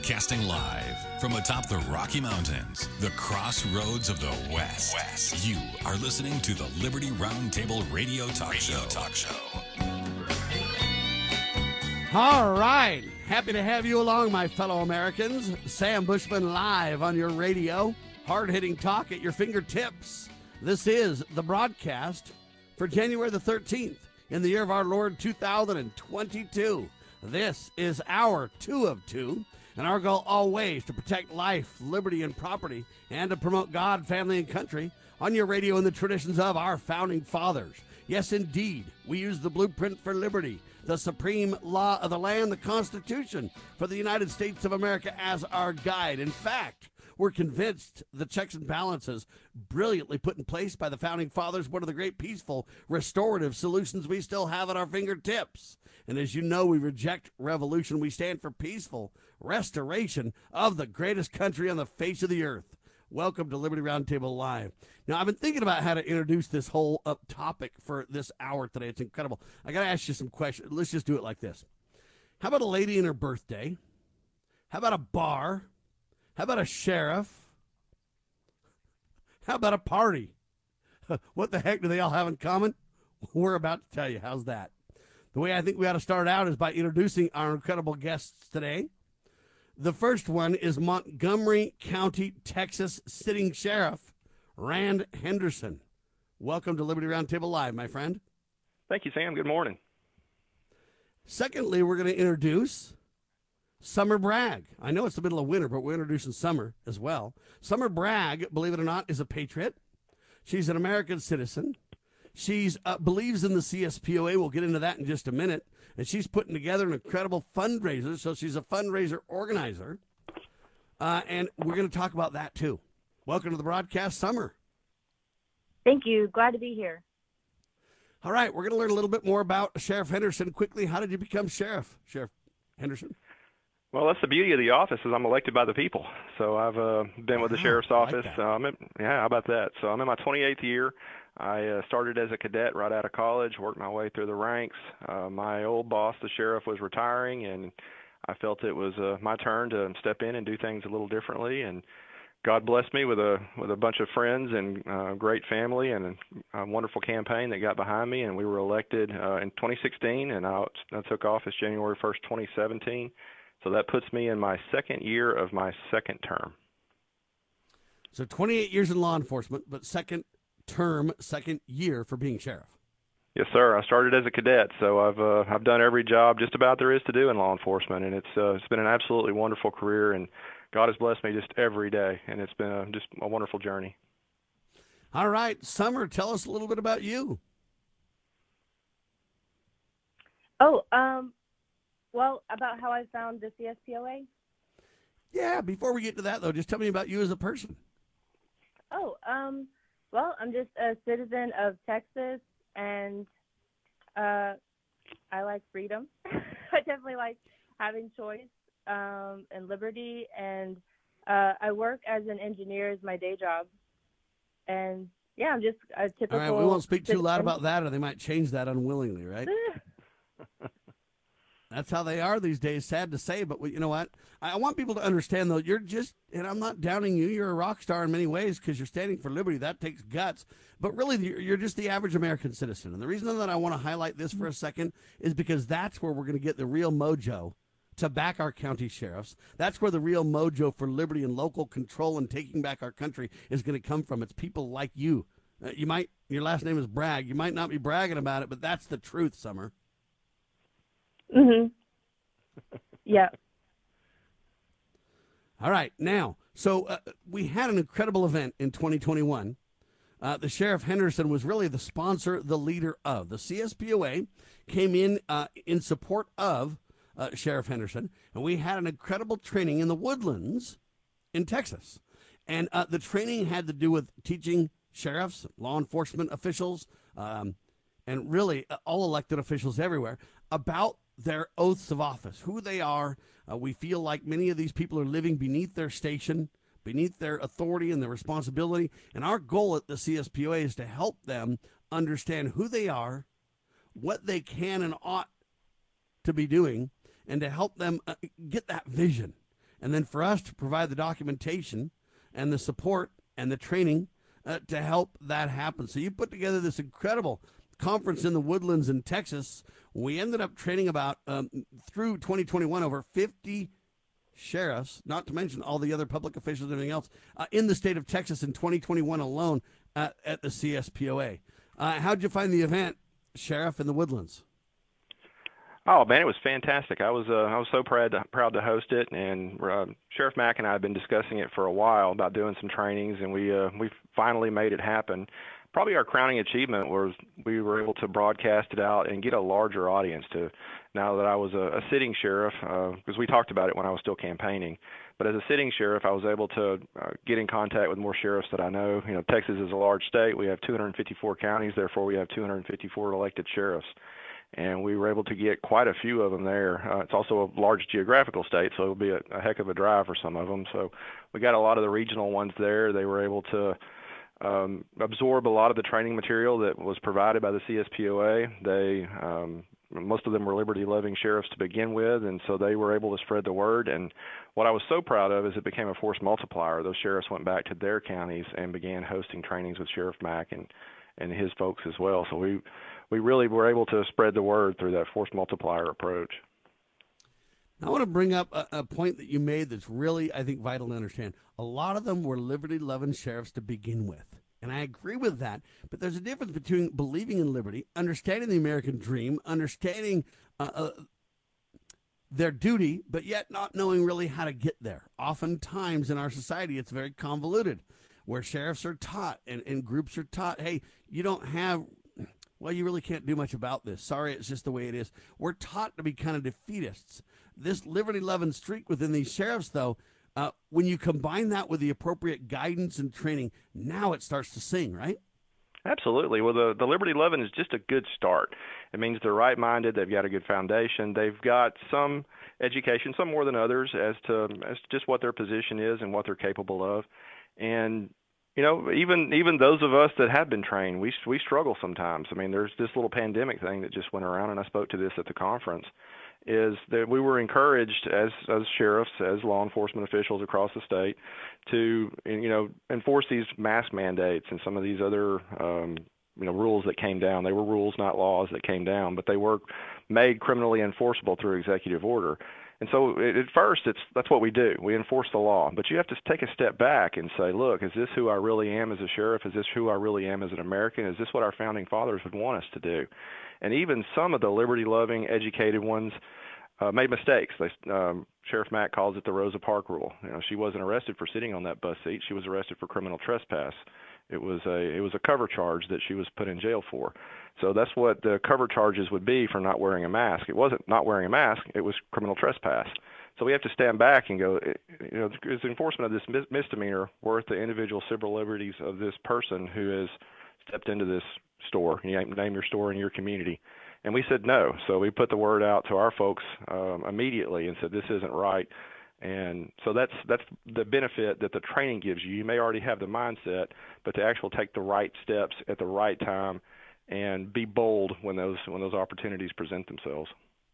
Broadcasting live from atop the Rocky Mountains, the crossroads of the West. You are listening to the Liberty Roundtable Radio Talk Show. All right. Happy to have you along, my fellow Americans. Sam Bushman live on your radio. Hard-hitting talk at your fingertips. This is the broadcast for January the 13th in the year of our Lord 2022. This is our 2 of 2, and our goal always to protect life, liberty, and property, and to promote God, family, and country on your radio in the traditions of our founding fathers. Yes, indeed, we use the blueprint for liberty, the supreme law of the land, the Constitution for the United States of America as our guide. In fact, we're convinced the checks and balances brilliantly put in place by the founding fathers, one of the great peaceful, restorative solutions we still have at our fingertips. And as you know, we reject revolution. We stand for peaceful restoration of the greatest country on the face of the earth. Welcome to Liberty Roundtable Live. Now, I've been thinking about how to introduce this whole topic for this hour today. It's incredible. I got to ask you some questions. Let's just do it like this. How about a lady and her birthday? How about a bar? How about a sheriff? How about a party? What the heck do they all have in common? We're about to tell you. How's that? The way I think we ought to start out is by introducing our incredible guests today. The first one is Montgomery County, Texas Sitting Sheriff Rand Henderson. Welcome to Liberty Roundtable Live, my friend. Thank you, Sam. Good morning. Secondly, we're going to introduce Summer Bragg. I know it's the middle of winter, but we're introducing Summer as well. Summer Bragg, believe it or not, is a patriot. She's an American citizen. She believes in the CSPOA. We'll get into that in just a minute. And she's putting together an incredible fundraiser. So she's a fundraiser organizer. And we're going to talk about that, too. Welcome to the broadcast, Summer. Thank you. Glad to be here. All right. We're going to learn a little bit more about Sheriff Henderson quickly. How did you become Sheriff Henderson? Well, that's the beauty of the office is I'm elected by the people. So I've been with the sheriff's office. How about that? So I'm in my 28th year. I started as a cadet right out of college, worked my way through the ranks. My old boss, the sheriff, was retiring, and I felt it was my turn to step in and do things a little differently. And God blessed me with a bunch of friends and great family and a wonderful campaign that got behind me, and we were elected in 2016, and I took office January 1st, 2017. So that puts me in my second year of my second term. So 28 years in law enforcement, but second year for being sheriff. Yes, sir. I started as a cadet, so I've done every job just about there is to do in law enforcement, and it's been an absolutely wonderful career, and God has blessed me just every day, and it's been just a wonderful journey. All right, Summer, tell us a little bit about you. Well, about how I found the CSPOA? Yeah, before we get to that, though, just tell me about you as a person. Well, I'm just a citizen of Texas, and I like freedom. I definitely like having choice and liberty, and I work as an engineer as my day job. And, yeah, I'm just a typical... All right, we won't speak too loud about that, or they might change that unwillingly, right? That's how they are these days, sad to say, but you know what? I want people to understand, though, you're just, and I'm not downing you, you're a rock star in many ways because you're standing for liberty. That takes guts. But really, you're just the average American citizen. And the reason that I want to highlight this for a second is because that's where we're going to get the real mojo to back our county sheriffs. That's where the real mojo for liberty and local control and taking back our country is going to come from. It's people like you. Your last name is Bragg. You might not be bragging about it, but that's the truth, Summer. Mm-hmm. Yeah. All right. Now, so we had an incredible event in 2021. The Sheriff Henderson was really the sponsor, the leader of. The CSPOA came in support of Sheriff Henderson, and we had an incredible training in the Woodlands in Texas. And the training had to do with teaching sheriffs, law enforcement officials, and really all elected officials everywhere about their oaths of office, who they are. We feel like many of these people are living beneath their station, beneath their authority and their responsibility. And our goal at the CSPOA is to help them understand who they are, what they can and ought to be doing, and to help them get that vision and then for us to provide the documentation and the support and the training to help that happen. So you put together this incredible conference in the Woodlands in Texas. We ended up training about, through 2021, over 50 sheriffs, not to mention all the other public officials and everything else, in the state of Texas in 2021 alone at the CSPOA. How'd you find the event, Sheriff, in the Woodlands? Oh man, it was fantastic. I was so proud to host it, and Sheriff Mack and I have been discussing it for a while about doing some trainings, and we finally made it happen. Probably our crowning achievement was we were able to broadcast it out and get a larger audience to. Now that I was a sitting sheriff, because we talked about it when I was still campaigning, but as a sitting sheriff, I was able to get in contact with more sheriffs that I know. You know, Texas is a large state. We have 254 counties, therefore we have 254 elected sheriffs. And we were able to get quite a few of them there. It's also a large geographical state, so it'll be a heck of a drive for some of them. So we got a lot of the regional ones there. They were able to absorb a lot of the training material that was provided by the CSPOA. Most of them were liberty-loving sheriffs to begin with, and so they were able to spread the word. And what I was so proud of is it became a force multiplier. Those sheriffs went back to their counties and began hosting trainings with Sheriff Mack and his folks as well. So we really were able to spread the word through that force multiplier approach. I want to bring up a point that you made that's really, I think, vital to understand. A lot of them were liberty-loving sheriffs to begin with, and I agree with that. But there's a difference between believing in liberty, understanding the American dream, understanding their duty, but yet not knowing really how to get there. Oftentimes in our society, it's very convoluted, where sheriffs are taught and groups are taught, hey, you don't have... well, you really can't do much about this. Sorry, it's just the way it is. We're taught to be kind of defeatists. This liberty-loving streak within these sheriffs, though, when you combine that with the appropriate guidance and training, now it starts to sing, right? Absolutely. Well, the liberty-loving is just a good start. It means they're right-minded. They've got a good foundation. They've got some education, some more than others, as to just what their position is and what they're capable of. And you know, even those of us that have been trained, we struggle sometimes. I mean, there's this little pandemic thing that just went around, and I spoke to this at the conference, is that we were encouraged as sheriffs, as law enforcement officials across the state, to enforce these mask mandates and some of these other rules that came down. They were rules, not laws, that came down, but they were made criminally enforceable through executive order. And so at first, that's what we do. We enforce the law. But you have to take a step back and say, look, is this who I really am as a sheriff? Is this who I really am as an American? Is this what our founding fathers would want us to do? And even some of the liberty-loving, educated ones made mistakes. Sheriff Mack calls it the Rosa Parks rule. You know, she wasn't arrested for sitting on that bus seat. She was arrested for criminal trespass. It was a cover charge that she was put in jail for. So that's what the cover charges would be for not wearing a mask. It wasn't not wearing a mask. It was criminal trespass. So we have to stand back and go, is enforcement of this misdemeanor worth the individual civil liberties of this person who has stepped into this store? You name your store in your community. And we said no. So we put the word out to our folks immediately and said this isn't right. And so that's the benefit that the training gives you. You may already have the mindset, but to actually take the right steps at the right time and be bold when those opportunities present themselves.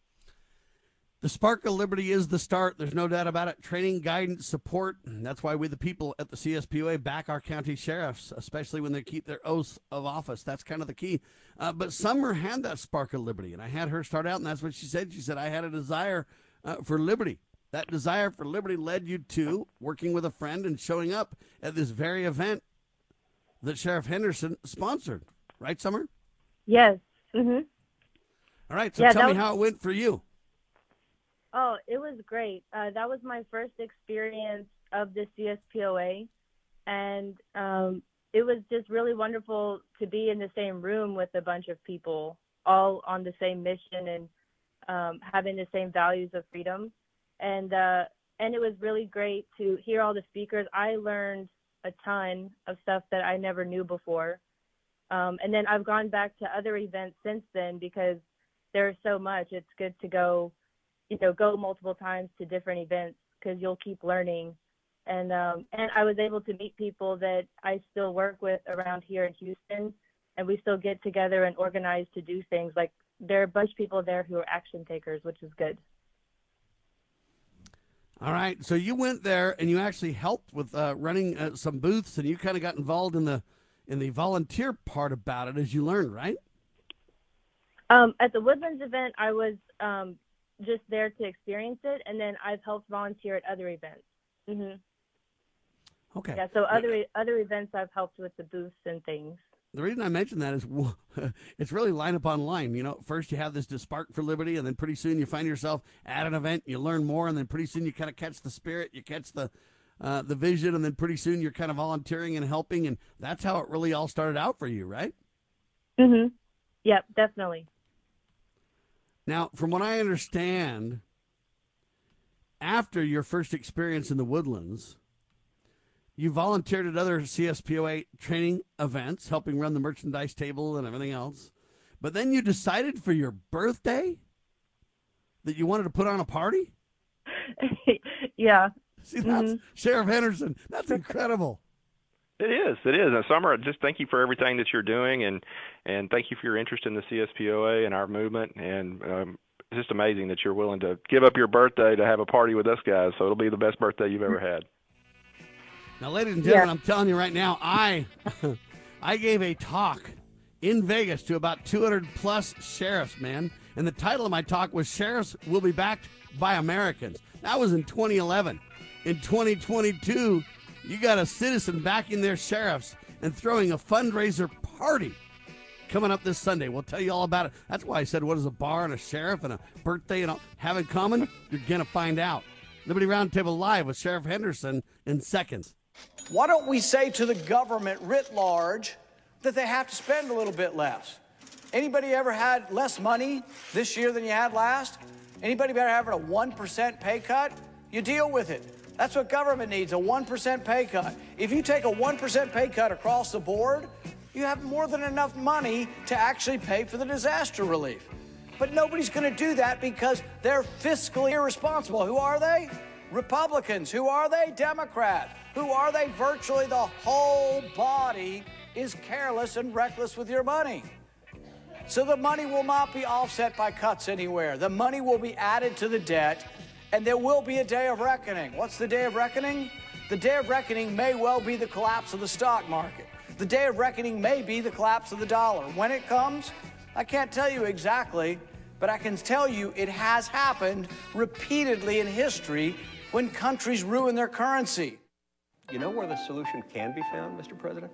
The spark of liberty is the start. There's no doubt about it. Training, guidance, support. That's why we, the people at the CSPOA, back our county sheriffs, especially when they keep their oaths of office. That's kind of the key. But Summer had that spark of liberty, and I had her start out, and that's what she said. She said, I had a desire for liberty. That desire for liberty led you to working with a friend and showing up at this very event that Sheriff Henderson sponsored. Right, Summer? Yes. Mm-hmm. All right, so tell me how it went for you. Oh, it was great. That was my first experience of the CSPOA, and it was just really wonderful to be in the same room with a bunch of people, all on the same mission and having the same values of freedom. And it was really great to hear all the speakers. I learned a ton of stuff that I never knew before. And then I've gone back to other events since then because there's so much. It's good to go multiple times to different events because you'll keep learning. And I was able to meet people that I still work with around here in Houston, and we still get together and organize to do things. Like there are a bunch of people there who are action takers, which is good. All right. So you went there and you actually helped with running some booths, and you kind of got involved in the volunteer part about it as you learned, right? At the Woodlands event, I was just there to experience it, and then I've helped volunteer at other events. Okay. Yeah, so other events I've helped with the booths and things. The reason I mention that is it's really line upon line. You know, first you have this spark for liberty, and then pretty soon you find yourself at an event, you learn more, and then pretty soon you kind of catch the spirit, you catch the vision, and then pretty soon you're kind of volunteering and helping, and that's how it really all started out for you, right? Yep, definitely. Now, from what I understand, after your first experience in the Woodlands, you volunteered at other CSPOA training events, helping run the merchandise table and everything else. But then you decided for your birthday that you wanted to put on a party? Yeah. See, that's Sheriff Henderson. That's incredible. It is. And Summer, just thank you for everything that you're doing, and thank you for your interest in the CSPOA and our movement. And it's just amazing that you're willing to give up your birthday to have a party with us guys. So it'll be the best birthday you've ever had. Now, ladies and gentlemen, I'm telling you right now, I gave a talk in Vegas to about 200-plus sheriffs, man. And the title of my talk was Sheriffs Will Be Backed by Americans. That was in 2011. In 2022, you got a citizen backing their sheriffs and throwing a fundraiser party coming up this Sunday. We'll tell you all about it. That's why I said, what does a bar and a sheriff and a birthday and all have in common? You're going to find out. Liberty Roundtable Live with Sheriff Henderson in seconds. Why don't we say to the government writ large that they have to spend a little bit less? Anybody ever had less money this year than you had last? Anybody ever having a 1% pay cut? You deal with it. That's what government needs, a 1% pay cut. If you take a 1% pay cut across the board, you have more than enough money to actually pay for the disaster relief. But nobody's going to do that because they're fiscally irresponsible. Who are they? Republicans. Who are they? Democrats. Who are they? Virtually the whole body is careless and reckless with your money. So the money will not be offset by cuts anywhere. The money will be added to the debt, and there will be a day of reckoning. What's the day of reckoning? The day of reckoning may well be the collapse of the stock market. The day of reckoning may be the collapse of the dollar. When it comes, I can't tell you exactly, but I can tell you it has happened repeatedly in history when countries ruin their currency. You know where the solution can be found, Mr. President?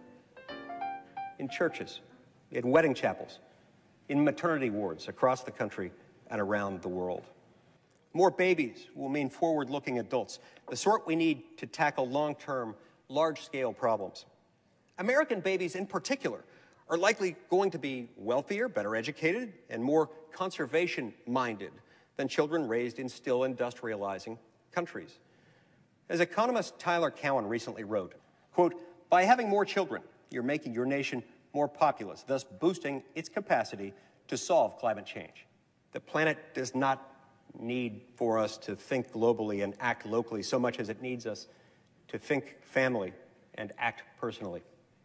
In churches, in wedding chapels, in maternity wards across the country and around the world. More babies will mean forward-looking adults, the sort we need to tackle long-term, large-scale problems. American babies in particular are likely going to be wealthier, better educated, and more conservation-minded than children raised in still industrializing countries. As economist Tyler Cowen recently wrote, quote, "By having more children, you're making your nation more populous, thus boosting its capacity to solve climate change. The planet does not need for us to think globally and act locally so much as it needs us to think family and act personally.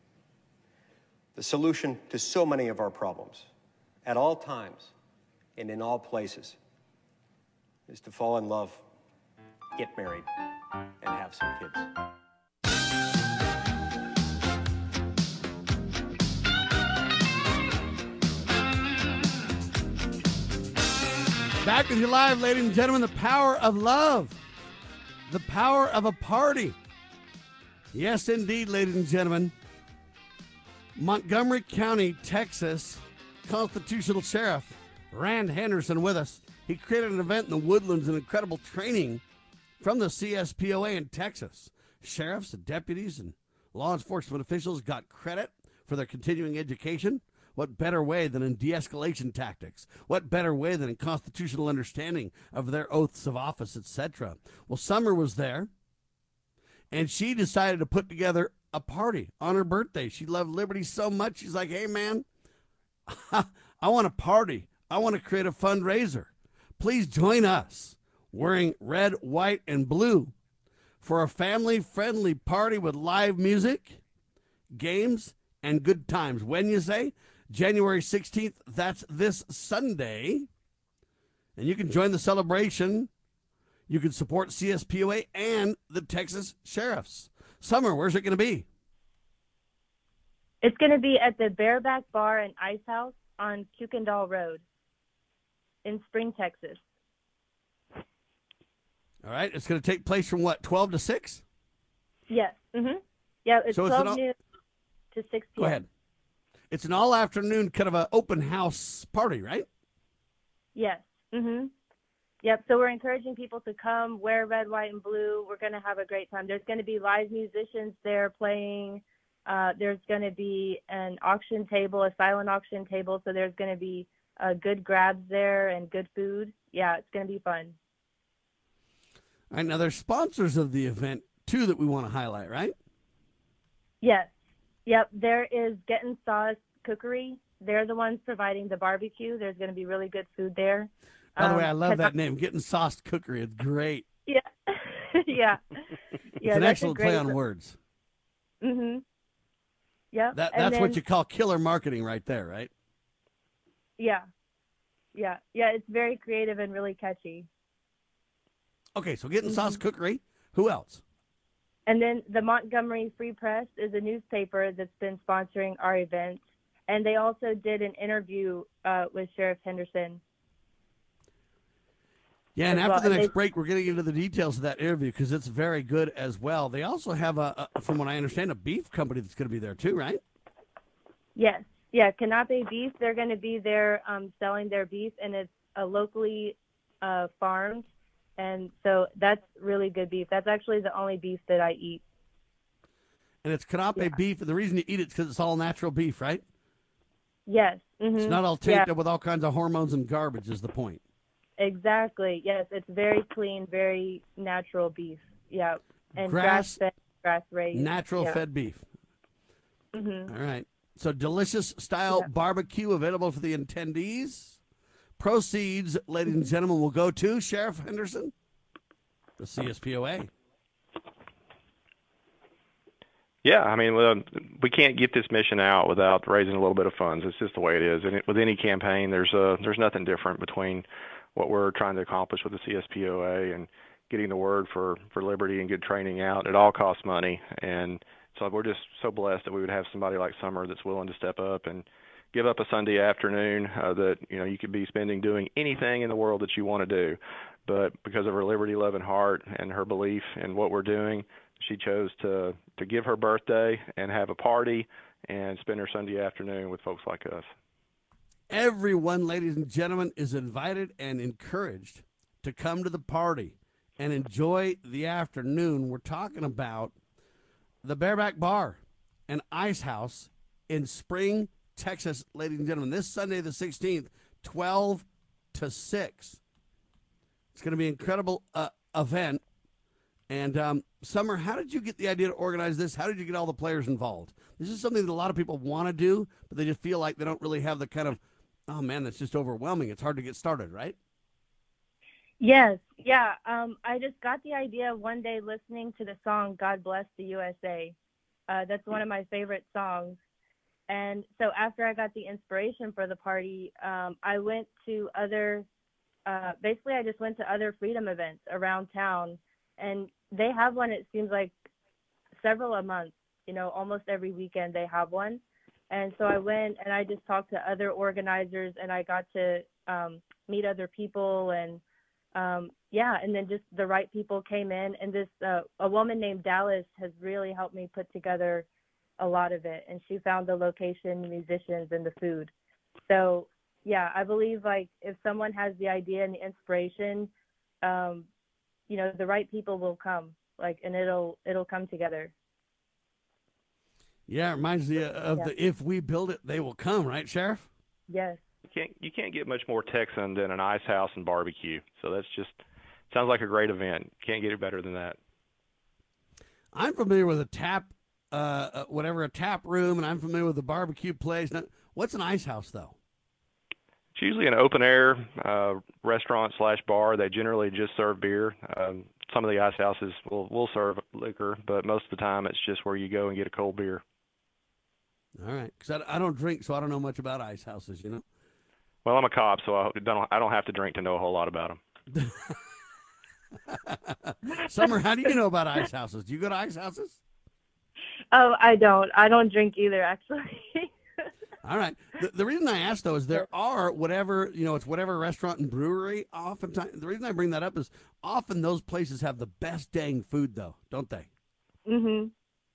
The solution to so many of our problems, at all times and in all places, is to fall in love, get married, and have some kids." Back with you live, ladies and gentlemen, the power of love, the power of a party. Yes, indeed, ladies and gentlemen. Montgomery County, Texas, constitutional sheriff Rand Henderson with us. He created an event in the Woodlands, an incredible training from the CSPOA in Texas. Sheriffs and deputies and law enforcement officials got credit for their continuing education. What better way than in de-escalation tactics? What better way than in constitutional understanding of their oaths of office, etc.? Well, Summer was there, and she decided to put together a party on her birthday. She loved liberty so much, she's like, hey, man, I want to party. I want to create a fundraiser. Please join us wearing red, white, and blue for a family-friendly party with live music, games, and good times. When you say? January 16th, that's this Sunday. And you can join the celebration. You can support CSPOA and the Texas Sheriffs. Summer, where's it going to be? It's going to be at the Bareback Bar and Ice House on Kuykendall Road in Spring, Texas. All right. It's going to take place from what, 12 to 6? Yes. Mm-hmm. Yeah, it's So 12 noon to 6 p.m. Go ahead. It's an all-afternoon kind of an open house party, right? Yes. Mm-hmm. Yep. So we're encouraging people to come, wear red, white, and blue. We're going to have a great time. There's going to be live musicians there playing. There's going to be an auction table, a silent auction table. So there's going to be good grabs there and good food. Yeah, it's going to be fun. All right. Now, there's sponsors of the event, too, that we want to highlight, right? Yes. Yep. There is Getting Sauce Cookery. They're the ones providing the barbecue. There's going to be really good food there. By the way, I love that name, Getting Sauced Cookery. It's great. Yeah. Yeah. It's an excellent play on words. Mm-hmm. Yeah. That's what you call killer marketing right there, right? Yeah. Yeah. Yeah. It's very creative and really catchy. Okay, so Getting Sauced Cookery. Who else? And then the Montgomery Free Press is a newspaper that's been sponsoring our event. And they also did an interview with Sheriff Henderson. Yeah, and after the next break, we're getting into the details of that interview because it's very good as well. They also have, from what I understand, a beef company that's going to be there too, right? Yes. Yeah, Canape Beef. They're going to be there selling their beef, and it's locally farmed. And so that's really good beef. That's actually the only beef that I eat. And it's Canape beef, and the reason you eat it is because it's all natural beef, right? Yes. Mm-hmm. It's not all tainted with all kinds of hormones and garbage is the point. Exactly. Yes, it's very clean, very natural beef. Yeah. And grass-fed, grass-raised. Natural-fed beef. Mm-hmm. All right. So delicious style barbecue available for the attendees. Proceeds, ladies and gentlemen, will go to Sheriff Henderson, the CSPOA. Yeah, I mean, we can't get this mission out without raising a little bit of funds. It's just the way it is. And with any campaign, there's nothing different between what we're trying to accomplish with the CSPOA and getting the word for liberty and good training out. It all costs money, and so we're just so blessed that we would have somebody like Summer that's willing to step up and give up a Sunday afternoon that you could be spending doing anything in the world that you want to do, but because of her liberty-loving heart and her belief in what we're doing, she chose to give her birthday and have a party and spend her Sunday afternoon with folks like us. Everyone, ladies and gentlemen, is invited and encouraged to come to the party and enjoy the afternoon. We're talking about the Bareback Bar and Ice House in Spring, Texas, ladies and gentlemen. This Sunday, the 16th, 12 to 6. It's going to be an incredible event. And Summer, how did you get the idea to organize this? How did you get all the players involved? This is something that a lot of people want to do, but they just feel like they don't really have the kind of, oh, man, that's just overwhelming. It's hard to get started, right? Yes. Yeah. I just got the idea one day listening to the song God Bless the USA. That's one of my favorite songs. And so after I got the inspiration for the party, I went to basically I just went to other freedom events around town. And they have one, it seems like, several a month. Almost every weekend they have one. And so I went and I just talked to other organizers, and I got to meet other people. And, and then just the right people came in. And this a woman named Dallas has really helped me put together a lot of it. And she found the location, the musicians, and the food. So, yeah, I believe, like, if someone has the idea and the inspiration, the right people will come, and it'll come together. Yeah, it reminds me of the if we build it, they will come, right, Sheriff? Yes. You can't get much more Texan than an ice house and barbecue. So that's just sounds like a great event. Can't get it better than that. I'm familiar with a tap room, and I'm familiar with the barbecue place. Now, what's an ice house, though? It's usually an open-air restaurant/bar. They generally just serve beer. Some of the ice houses will serve liquor, but most of the time it's just where you go and get a cold beer. All right, because I don't drink, so I don't know much about ice houses, Well, I'm a cop, so I don't have to drink to know a whole lot about them. Summer, how do you know about ice houses? Do you go to ice houses? Oh, I don't. I don't drink either, actually. All right. The reason I asked, though, is there are whatever, it's whatever restaurant and brewery. Oftentimes, the reason I bring that up is often those places have the best dang food, though, don't they? Mhm.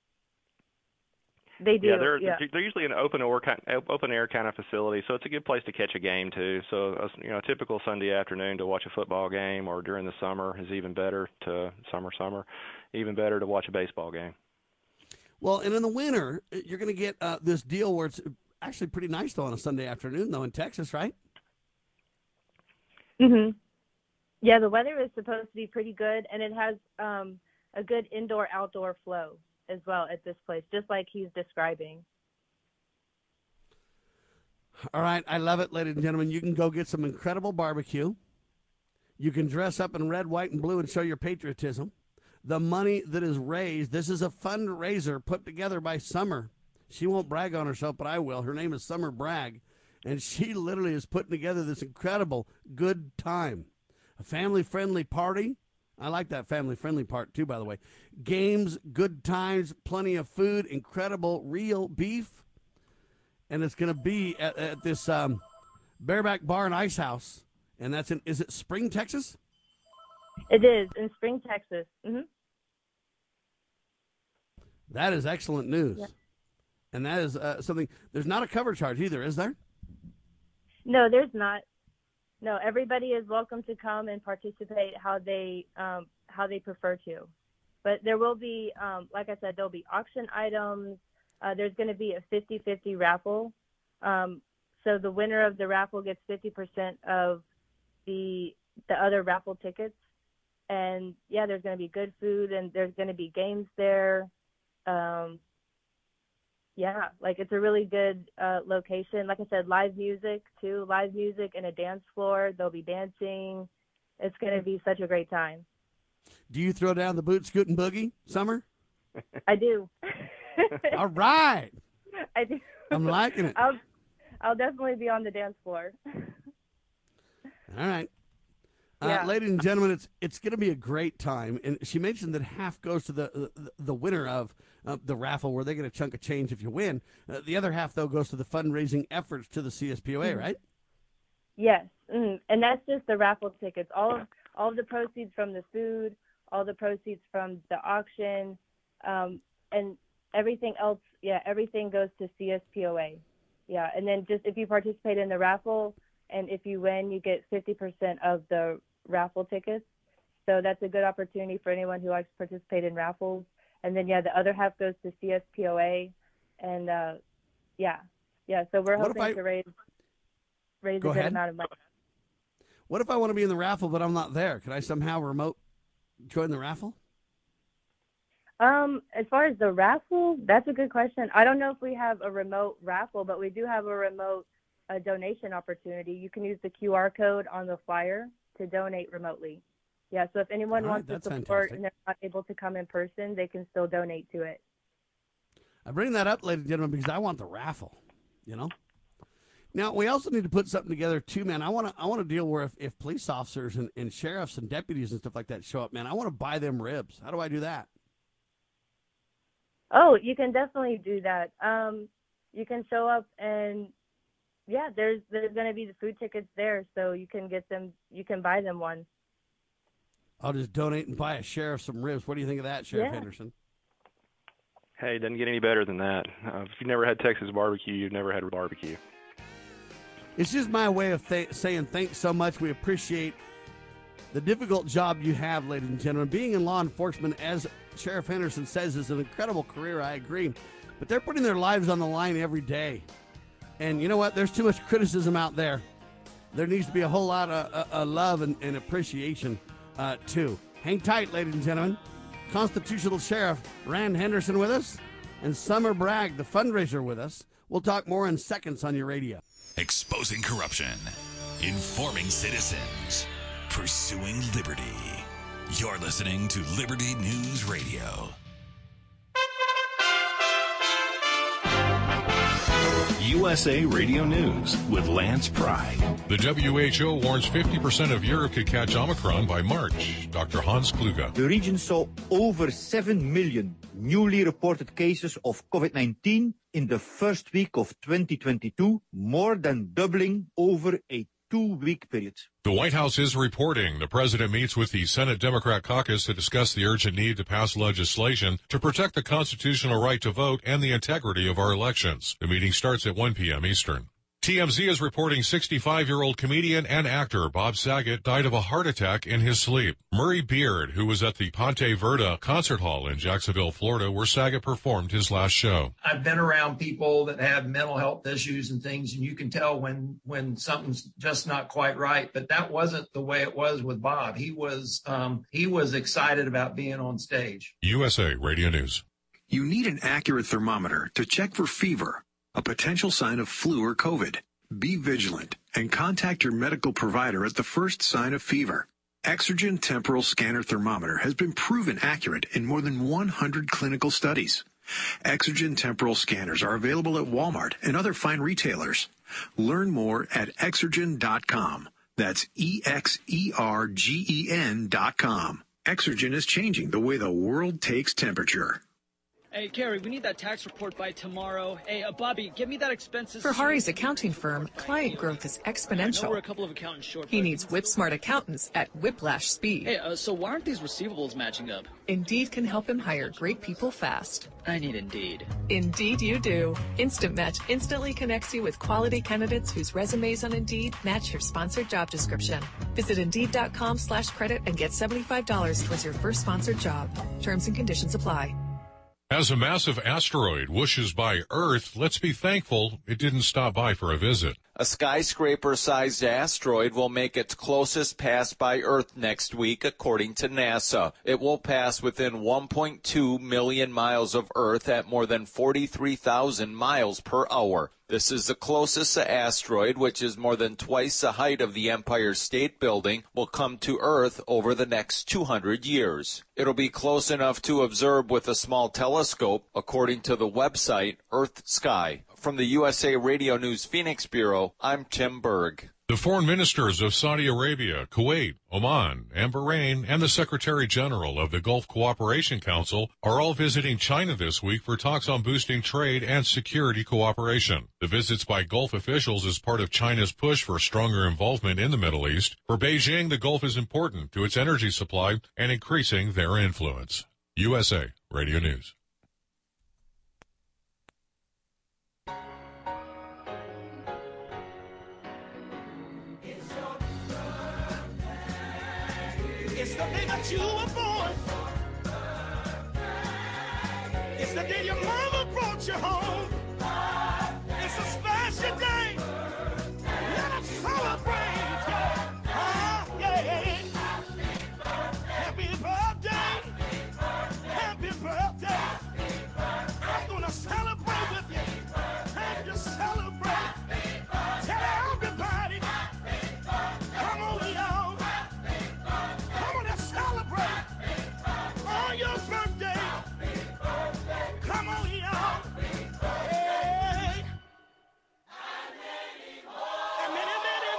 They do. Yeah, they're usually an open air kind of facility, so it's a good place to catch a game too. So a typical Sunday afternoon to watch a football game, or during the summer is even better even better to watch a baseball game. Well, and in the winter, you're going to get this deal where it's actually pretty nice though on a Sunday afternoon though in Texas, right? Mhm. Yeah, the weather is supposed to be pretty good, and it has a good indoor-outdoor flow as well at this place, just like he's describing. All right, I love it, ladies and gentlemen. You can go get some incredible barbecue. You can dress up in red, white, and blue and show your patriotism. The money that is raised, this is a fundraiser put together by Summer. She won't brag on herself, but I will. Her name is Summer Bragg, and she literally is putting together this incredible good time. A family-friendly party. I like that family-friendly part, too, by the way. Games, good times, plenty of food, incredible real beef. And it's going to be at this Bareback Bar and Ice House. And that's is it Spring, Texas? It is, in Spring, Texas. Mhm. That is excellent news. Yeah. And that is something, there's not a cover charge either, is there? No, there's not. No, everybody is welcome to come and participate how they prefer to. But there will be, like I said, there'll be auction items. There's going to be a 50-50 raffle. So the winner of the raffle gets 50% of the other raffle tickets. And, yeah, there's going to be good food, and there's going to be games there. Yeah, like it's a really good location. Like I said, live music too, live music and a dance floor. They'll be dancing. It's going to be such a great time. Do you throw down the boot, scoot, and boogie, Summer? I do. All right. I do. I'm liking it. I'll definitely be on the dance floor. All right. Yeah. Ladies and gentlemen, it's going to be a great time. And she mentioned that half goes to the winner of the raffle, where they get a chunk of change if you win. The other half, though, goes to the fundraising efforts to the CSPOA, Mm-hmm. right? Yes, and that's just the raffle tickets. All of the proceeds from the food, all the proceeds from the auction, and everything else. Yeah, everything goes to CSPOA. Yeah, and then just if you participate in the raffle, and if you win, you get 50% of the raffle tickets. So that's a good opportunity for anyone who likes to participate in raffles. And then, yeah, the other half goes to CSPOA. And, yeah. So we're hoping to raise a good amount of money. What if I want to be in the raffle, but I'm not there? Can I somehow remote join the raffle? As far as the raffle, that's a good question. I don't know if we have a remote raffle, but we do have a remote donation opportunity. You can use the QR code on the flyer to donate remotely. Yeah, so if anyone wants to support fantastic. and they're not able to come in person, they can still donate to it. I bring that up, ladies and gentlemen, because I want the raffle, Now, we also need to put something together, too, man. I want to deal where if police officers and sheriffs and deputies and stuff like that show up, man, I want to buy them ribs. How do I do that? Oh, you can definitely do that. You can show up and, yeah, there's going to be the food tickets there, so you can get them. You can buy them one. I'll just donate and buy a sheriff some ribs. What do you think of that, Sheriff Henderson? Hey, it doesn't get any better than that. If you've never had Texas barbecue, you've never had barbecue. It's just my way of saying thanks so much. We appreciate the difficult job you have, ladies and gentlemen. Being in law enforcement, as Sheriff Henderson says, is an incredible career. I agree. But they're putting their lives on the line every day. And you know what? There's too much criticism out there. There needs to be a whole lot of love and appreciation, too. Hang tight, ladies and gentlemen. Constitutional Sheriff Rand Henderson with us, and Summer Bragg, the fundraiser, with us. We'll talk more in seconds on your radio. Exposing corruption, informing citizens, pursuing liberty. You're listening to Liberty News Radio. USA Radio News with Lance Pry. The WHO warns 50% of Europe could catch Omicron by March. Dr. Hans Kluge. The region saw over 7 million newly reported cases of COVID-19 in the first week of 2022, more than doubling over a 2-week period. The White House is reporting the president meets with the Senate Democrat caucus to discuss the urgent need to pass legislation to protect the constitutional right to vote and the integrity of our elections. The meeting starts at 1 p.m. Eastern. TMZ is reporting 65-year-old comedian and actor Bob Saget died of a heart attack in his sleep. Murray Beard, who was at the Ponte Verde Concert Hall in Jacksonville, Florida, where Saget performed his last show. I've been around people that have mental health issues and things, and you can tell when something's just not quite right. But that wasn't the way it was with Bob. He was excited about being on stage. USA Radio News. You need an accurate thermometer to check for fever, a potential sign of flu or COVID. Be vigilant and contact your medical provider at the first sign of fever. Exergen Temporal Scanner Thermometer has been proven accurate in more than 100 clinical studies. Exergen Temporal Scanners are available at Walmart and other fine retailers. Learn more at Exergen.com. That's EXERGEN.com. Exergen is changing the way the world takes temperature. Hey, Carrie, we need that tax report by tomorrow. Hey, Bobby, give me that expenses. For Hari's accounting firm, client growth is exponential. We're a couple of accountants short. He needs whip-smart accountants at whiplash speed. Hey, so why aren't these receivables matching up? Indeed can help him hire great people fast. I need Indeed. Indeed you do. Instant Match instantly connects you with quality candidates whose resumes on Indeed match your sponsored job description. Visit Indeed.com/credit and get $75 towards your first sponsored job. Terms and conditions apply. As a massive asteroid whooshes by Earth, let's be thankful it didn't stop by for a visit. A skyscraper-sized asteroid will make its closest pass by Earth next week, according to NASA. It will pass within 1.2 million miles of Earth at more than 43,000 miles per hour. This is the closest the asteroid, which is more than twice the height of the Empire State Building, will come to Earth over the next 200 years. It'll be close enough to observe with a small telescope, according to the website Earth Sky. From the USA Radio News Phoenix Bureau, I'm Tim Berg. The foreign ministers of Saudi Arabia, Kuwait, Oman, and Bahrain, and the Secretary General of the Gulf Cooperation Council are all visiting China this week for talks on boosting trade and security cooperation. The visits by Gulf officials is part of China's push for stronger involvement in the Middle East. For Beijing, the Gulf is important to its energy supply and increasing their influence. USA Radio News. It's the day that you were born. It's the day your mama brought you home. It's a special day. Let us celebrate. Yeah. Happy birthday. Happy birthday. I'm gonna celebrate with you. Time to celebrate. Tell everybody. Come on, y'all. Celebrate on your birthday. Come on, y'all. Hey. And many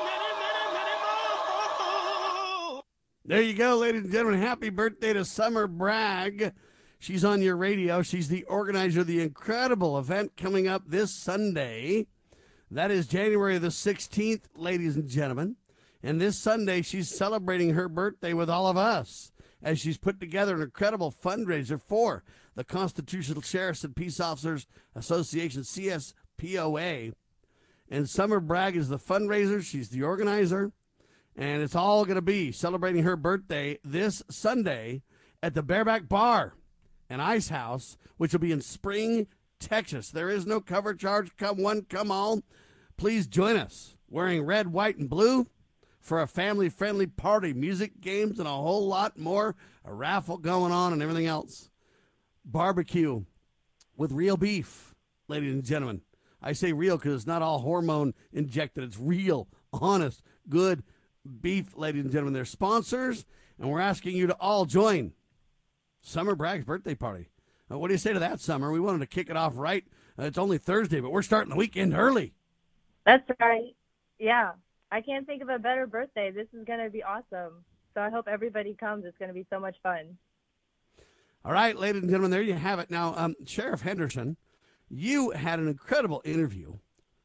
more. There you go, ladies and gentlemen. Happy birthday to Summer Bragg. She's on your radio. She's the organizer of the incredible event coming up this Sunday. That is January the 16th, ladies and gentlemen. And this Sunday, she's celebrating her birthday with all of us as she's put together an incredible fundraiser for the Constitutional Sheriffs and Peace Officers Association, CSPOA. And Summer Bragg is the fundraiser. She's the organizer. And it's all going to be celebrating her birthday this Sunday at the Bareback Bar and Ice House, which will be in Spring, Texas. There is no cover charge. Come one, come all. Please join us wearing red, white, and blue for a family-friendly party, music, games, and a whole lot more, a raffle going on and everything else. Barbecue with real beef, ladies and gentlemen. I say real because it's not all hormone injected. It's real, honest, good beef, ladies and gentlemen. They're sponsors, and we're asking you to all join Summer Bragg's birthday party. What do you say to that, Summer? We wanted to kick it off right. It's only Thursday, but we're starting the weekend early. That's right. Yeah. I can't think of a better birthday. This is going to be awesome. So I hope everybody comes. It's going to be so much fun. All right, ladies and gentlemen, there you have it. Now, Sheriff Henderson, you had an incredible interview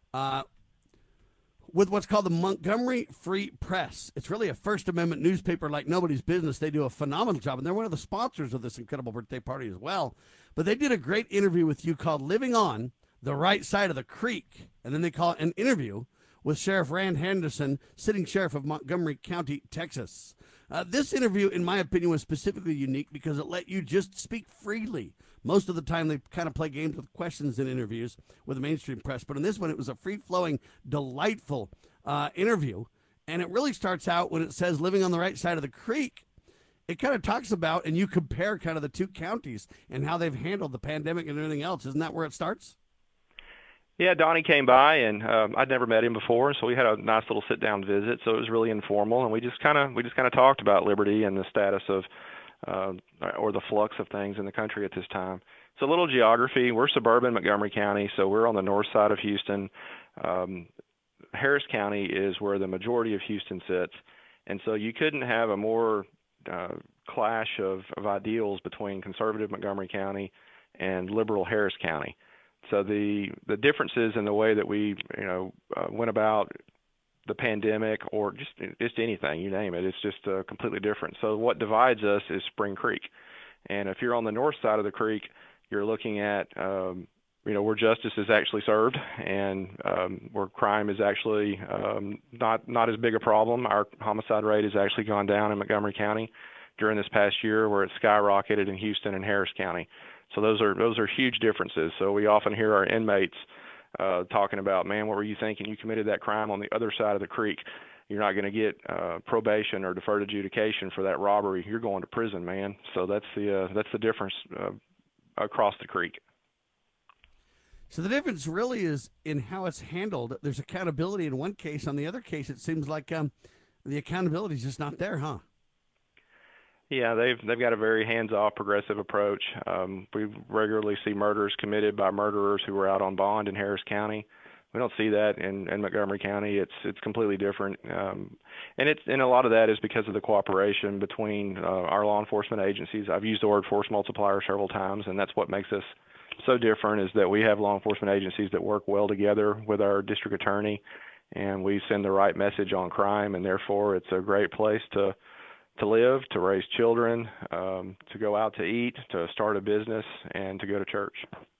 with what's called the Montgomery Free Press. It's really a First Amendment newspaper like nobody's business. They do a phenomenal job, and they're one of the sponsors of this incredible birthday party as well. But they did a great interview with you called Living on the Right Side of the Creek, and then they call it an interview with Sheriff Rand Henderson, sitting sheriff of Montgomery County, Texas. This interview, in my opinion, was specifically unique because it let you just speak freely. Most of the time, they kind of play games with questions in interviews with the mainstream press. But in this one, it was a free-flowing, delightful interview. And it really starts out when it says living on the right side of the creek. It kind of talks about, and you compare kind of the two counties and how they've handled the pandemic and everything else. Isn't that where it starts? Yeah, Donnie came by, and I'd never met him before, so we had a nice little sit-down visit. So it was really informal, and we just kind of talked about liberty and the status of or the flux of things in the country at this time. So a little geography. We're suburban Montgomery County, so we're on the north side of Houston. Harris County is where the majority of Houston sits, and so you couldn't have a more clash of ideals between conservative Montgomery County and liberal Harris County. So the differences in the way that we went about the pandemic, or just anything, you name it, it's just completely different. So what divides us is Spring Creek, and if you're on the north side of the creek, you're looking at where justice is actually served, and where crime is actually not as big a problem. Our homicide rate has actually gone down in Montgomery County during this past year, where it skyrocketed in Houston and Harris County. So those are huge differences. So we often hear our inmates talking about, man, what were you thinking? You committed that crime on the other side of the creek. You're not going to get probation or deferred adjudication for that robbery. You're going to prison, man. So that's the difference across the creek. So the difference really is in how it's handled. There's accountability in one case. On the other case, it seems like the accountability is just not there, huh? Yeah, they've got a very hands-off, progressive approach. We regularly see murders committed by murderers who were out on bond in Harris County. We don't see that in Montgomery County. It's completely different, and a lot of that is because of the cooperation between our law enforcement agencies. I've used the word force multiplier several times, and that's what makes us so different, is that we have law enforcement agencies that work well together with our district attorney, and we send the right message on crime, and therefore it's a great place to live, to raise children, to go out to eat, to start a business, and to go to church.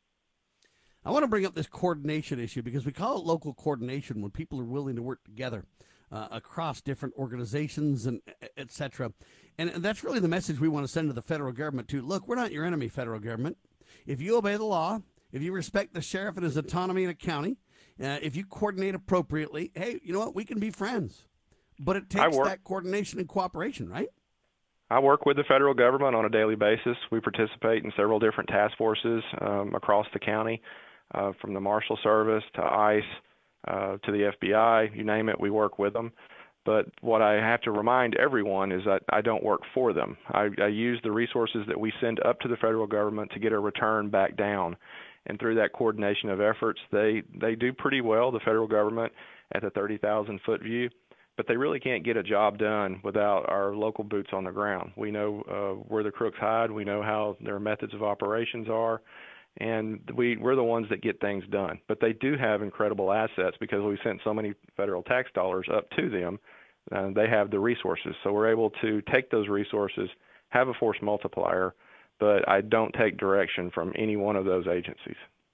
I want to bring up this coordination issue because we call it local coordination when people are willing to work together across different organizations and et cetera. And that's really the message we want to send to the federal government too. Look, we're not your enemy, federal government. If you obey the law, if you respect the sheriff and his autonomy in a county, if you coordinate appropriately, hey, you know what? We can be friends. But it takes that coordination and cooperation, right? I work with the federal government on a daily basis. We participate in several different task forces across the county, from the Marshal Service to ICE to the FBI, you name it, we work with them. But what I have to remind everyone is that I don't work for them. I use the resources that we send up to the federal government to get a return back down. And through that coordination of efforts, they do pretty well, the federal government, at the 30,000-foot view. But they really can't get a job done without our local boots on the ground. We know where the crooks hide. We know how their methods of operations are. And we're the ones that get things done. But they do have incredible assets because we sent so many federal tax dollars up to them. They have the resources. So we're able to take those resources, have a force multiplier, but I don't take direction from any one of those agencies.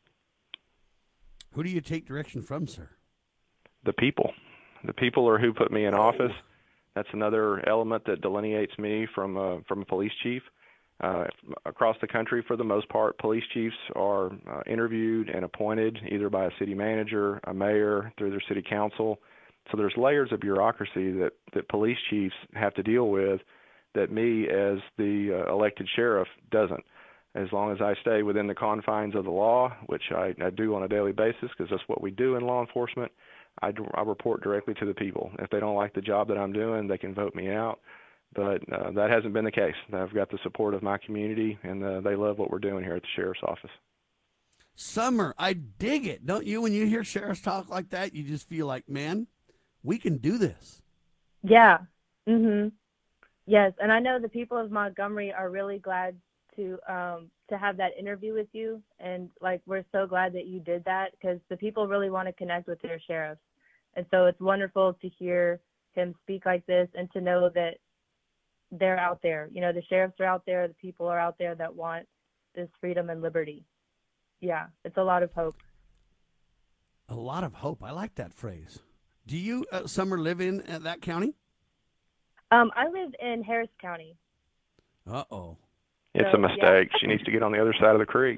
Who do you take direction from, sir? The people. The people are who put me in office. That's another element that delineates me from a police chief. Across the country, for the most part, police chiefs are interviewed and appointed either by a city manager, a mayor, through their city council. So there's layers of bureaucracy that police chiefs have to deal with that me, as the elected sheriff, doesn't. As long as I stay within the confines of the law, which I do on a daily basis because that's what we do in law enforcement, I report directly to the people. If they don't like the job that I'm doing, they can vote me out. But that hasn't been the case. I've got the support of my community, and they love what we're doing here at the Sheriff's Office. Summer, I dig it. Don't you? When you hear sheriffs talk like that, you just feel like, man, we can do this. Yeah. Yes, and I know the people of Montgomery are really glad to have that interview with you, and like we're so glad that you did that, because the people really want to connect with their sheriffs, and so it's wonderful to hear him speak like this and to know that they're out there. You know, the sheriffs are out there, the people are out there that want this freedom and liberty. Yeah, it's a lot of hope. A lot of hope. I like that phrase. Do you, Summer, live in that county? I live in Harris County. Uh-oh. It's a mistake. Yeah. She needs to get on the other side of the creek.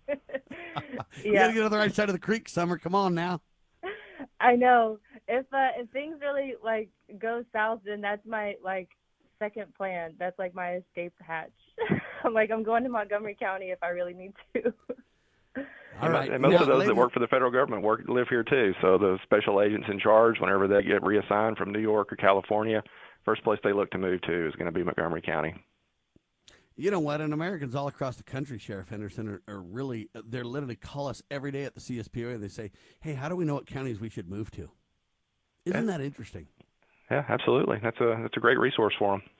You got to get on the right side of the creek, Summer. Come on now. I know. If things really like go south, then that's my second plan. That's like my escape hatch. I'm going to Montgomery County if I really need to. All right. And most of those that work for the federal government live here too. So the special agents in charge, whenever they get reassigned from New York or California, first place they look to move to is going to be Montgomery County. You know what? And Americans all across the country, Sheriff Henderson, are really, they're literally call us every day at the CSPOA and they say, hey, how do we know what counties we should move to? Isn't that interesting? Yeah, absolutely. That's a great resource for them.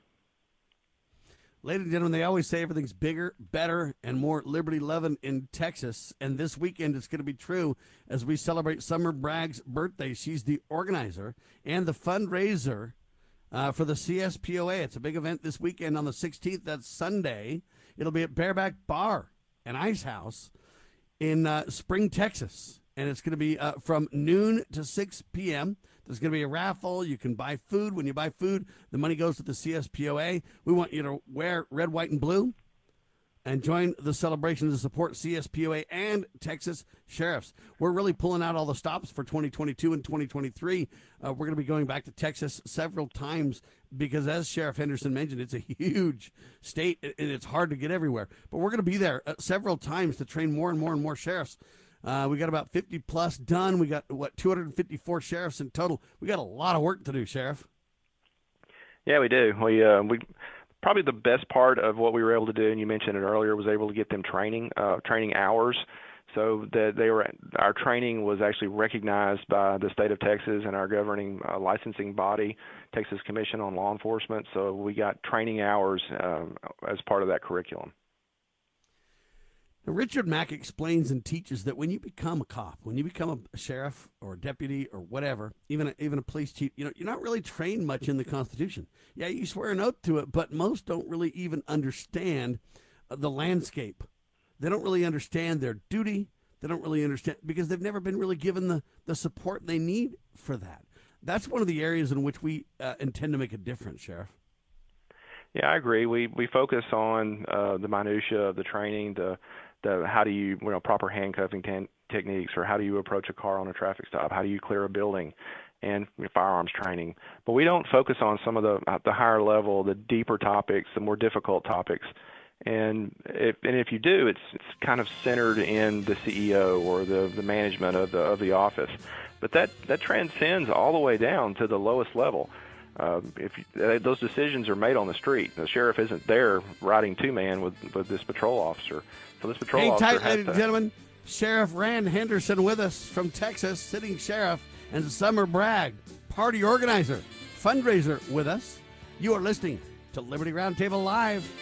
Ladies and gentlemen, they always say everything's bigger, better, and more liberty-loving in Texas. And this weekend it's going to be true as we celebrate Summer Bragg's birthday. She's the organizer and the fundraiser for the CSPOA. It's a big event this weekend on the 16th. That's Sunday. It'll be at Bareback Bar and Ice House in Spring, Texas. And it's going to be from noon to 6 p.m. There's going to be a raffle. You can buy food. When you buy food, the money goes to the CSPOA. We want you to wear red, white, and blue and join the celebration to support CSPOA and Texas sheriffs. We're really pulling out all the stops for 2022 and 2023. We're going to be going back to Texas several times because, as Sheriff Henderson mentioned, it's a huge state and it's hard to get everywhere. But we're going to be there several times to train more and more and more sheriffs. We got about 50 plus done. We got 254 sheriffs in total. We got a lot of work to do, Sheriff. Yeah, we do. We probably the best part of what we were able to do, and you mentioned it earlier, was able to get them training hours, so that our training was actually recognized by the state of Texas and our governing licensing body, Texas Commission on Law Enforcement. So we got training hours as part of that curriculum. Now, Richard Mack explains and teaches that when you become a cop, when you become a sheriff or a deputy or whatever, even a police chief, you're not really trained much in the Constitution. Yeah, you swear an oath to it, but most don't really even understand the landscape. They don't really understand their duty. They don't really understand because they've never been really given the support they need for that. That's one of the areas in which we intend to make a difference, Sheriff. Yeah, I agree. We focus on the minutia of the training, the how do you proper handcuffing techniques, or how do you approach a car on a traffic stop, how do you clear a building, and firearms training. But we don't focus on some of the higher level, the deeper topics, the more difficult topics. And if you do, it's kind of centered in the CEO or the management of the office. But that transcends all the way down to the lowest level. Those decisions are made on the street. The sheriff isn't there riding two-man with this patrol officer. So this patrol officer tight, ladies and gentlemen. Sheriff Rand Henderson with us from Texas, sitting sheriff, and Summer Bragg, party organizer, fundraiser with us. You are listening to Liberty Roundtable Live.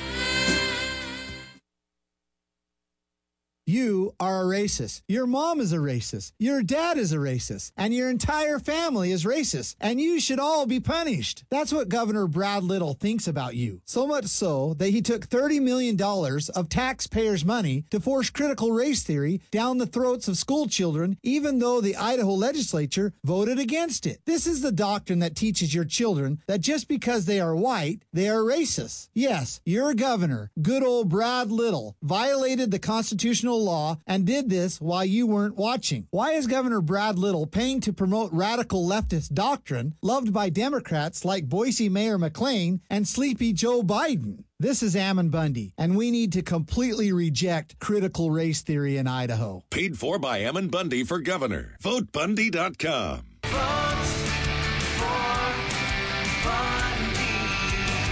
You are a racist. Your mom is a racist. Your dad is a racist. And your entire family is racist. And you should all be punished. That's what Governor Brad Little thinks about you. So much so that he took $30 million of taxpayers' money to force critical race theory down the throats of school children, even though the Idaho legislature voted against it. This is the doctrine that teaches your children that just because they are white, they are racist. Yes, your governor, good old Brad Little, violated the constitutional law and did this while you weren't watching. Why is Governor Brad Little paying to promote radical leftist doctrine loved by Democrats like Boise Mayor McLean and sleepy Joe Biden? This is Ammon Bundy, and we need to completely reject critical race theory in Idaho. Paid for by Ammon Bundy for governor. VoteBundy.com.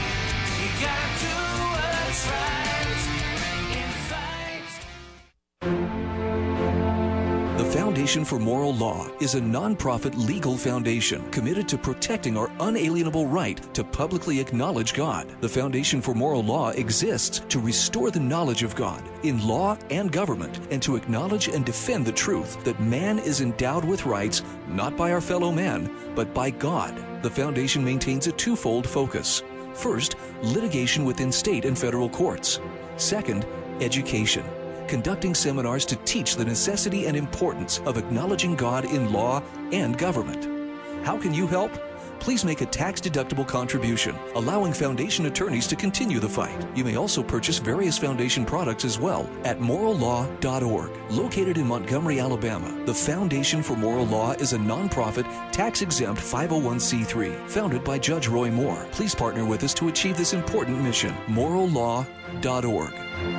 The Foundation for Moral Law is a nonprofit legal foundation committed to protecting our unalienable right to publicly acknowledge God. The Foundation for Moral Law exists to restore the knowledge of God in law and government and to acknowledge and defend the truth that man is endowed with rights not by our fellow man, but by God. The foundation maintains a twofold focus. First, litigation within state and federal courts. Second, education, conducting seminars to teach the necessity and importance of acknowledging God in law and government. How can you help? Please make a tax-deductible contribution, allowing foundation attorneys to continue the fight. You may also purchase various foundation products as well at morallaw.org. Located in Montgomery, Alabama, the Foundation for Moral Law is a nonprofit, tax-exempt 501c3 founded by Judge Roy Moore. Please partner with us to achieve this important mission. morallaw.org.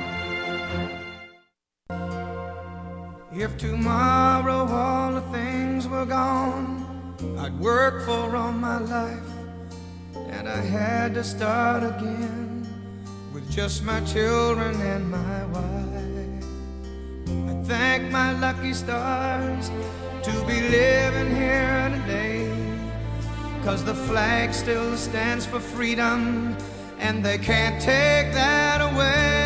If tomorrow all the things were gone I'd worked for all my life, and I had to start again with just my children and my wife. I thank my lucky stars to be living here today, 'cause the flag still stands for freedom, and they can't take that away.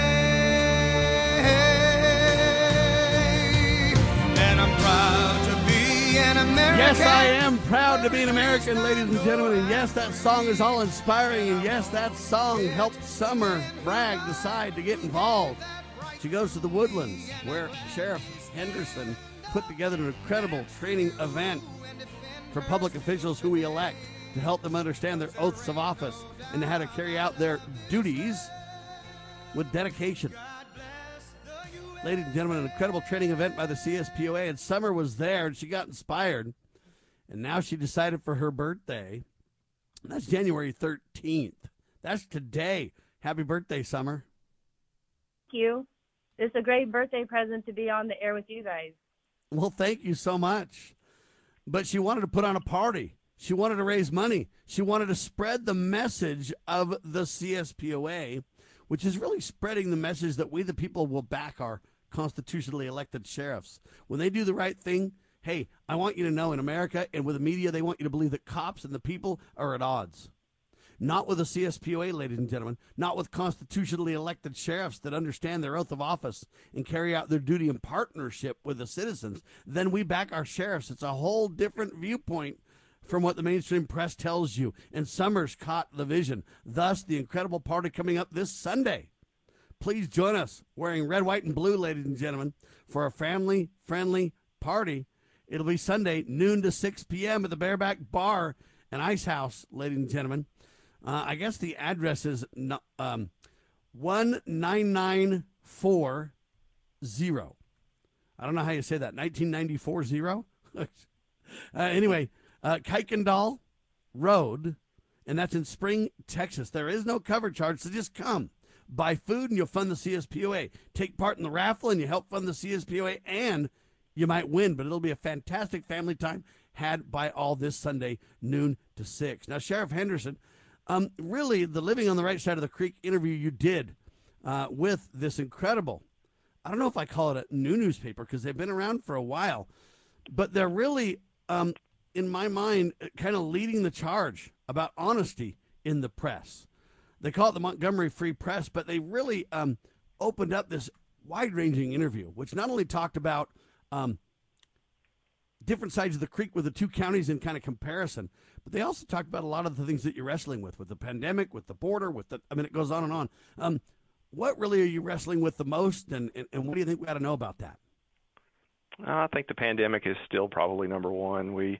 And I'm proud to be an American. Yes, I am proud to be an American, ladies and gentlemen. And yes, that song is all inspiring. And yes, that song helped Summer Bragg decide to get involved. She goes to the Woodlands, where Sheriff Henderson put together an incredible training event for public officials who we elect to help them understand their oaths of office and how to carry out their duties with dedication. Ladies and gentlemen, an incredible training event by the CSPOA, and Summer was there, and she got inspired. And now she decided for her birthday, and that's January 13th. That's today. Happy birthday, Summer. Thank you. It's a great birthday present to be on the air with you guys. Well, thank you so much. But she wanted to put on a party. She wanted to raise money. She wanted to spread the message of the CSPOA, which is really spreading the message that we, the people, will back our constitutionally elected sheriffs. When they do the right thing, hey, I want you to know in America and with the media, they want you to believe that cops and the people are at odds. Not with the CSPOA, ladies and gentlemen. Not with constitutionally elected sheriffs that understand their oath of office and carry out their duty in partnership with the citizens. Then we back our sheriffs. It's a whole different viewpoint from what the mainstream press tells you. And Summers caught the vision. Thus, the incredible party coming up this Sunday. Please join us wearing red, white, and blue, ladies and gentlemen, for a family-friendly party. It'll be Sunday, noon to 6 p.m. at the Bareback Bar and Ice House, ladies and gentlemen. I guess the address is 19940. I don't know how you say that. 1994-0? Anyway, Kuykendall Road, and that's in Spring, Texas. There is no cover charge, so just come. Buy food, and you'll fund the CSPOA. Take part in the raffle, and you help fund the CSPOA, and you might win. But it'll be a fantastic family time had by all this Sunday, noon to 6. Now, Sheriff Henderson, really, the Living on the Right Side of the Creek interview you did with this incredible, I don't know if I call it a new newspaper because they've been around for a while, but they're really, in my mind, kind of leading the charge about honesty in the press. They call it the Montgomery Free Press, but they really opened up this wide-ranging interview, which not only talked about different sides of the creek with the two counties in kind of comparison, but they also talked about a lot of the things that you're wrestling with the pandemic, with the border, it goes on and on. What really are you wrestling with the most, and what do you think we ought to know about that? I think the pandemic is still probably number one. We